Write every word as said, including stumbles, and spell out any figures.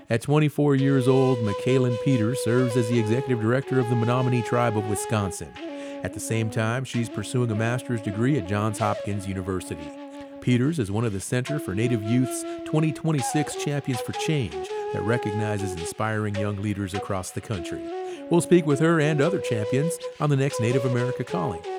At twenty-four years old, McKaylin Peters serves as the executive director of the Menominee Tribe of Wisconsin. At the same time, she's pursuing a master's degree at Johns Hopkins University. Peters is one of the Center for Native Youth's twenty twenty-six Champions for Change that recognizes inspiring young leaders across the country. We'll speak with her and other champions on the next Native America Calling.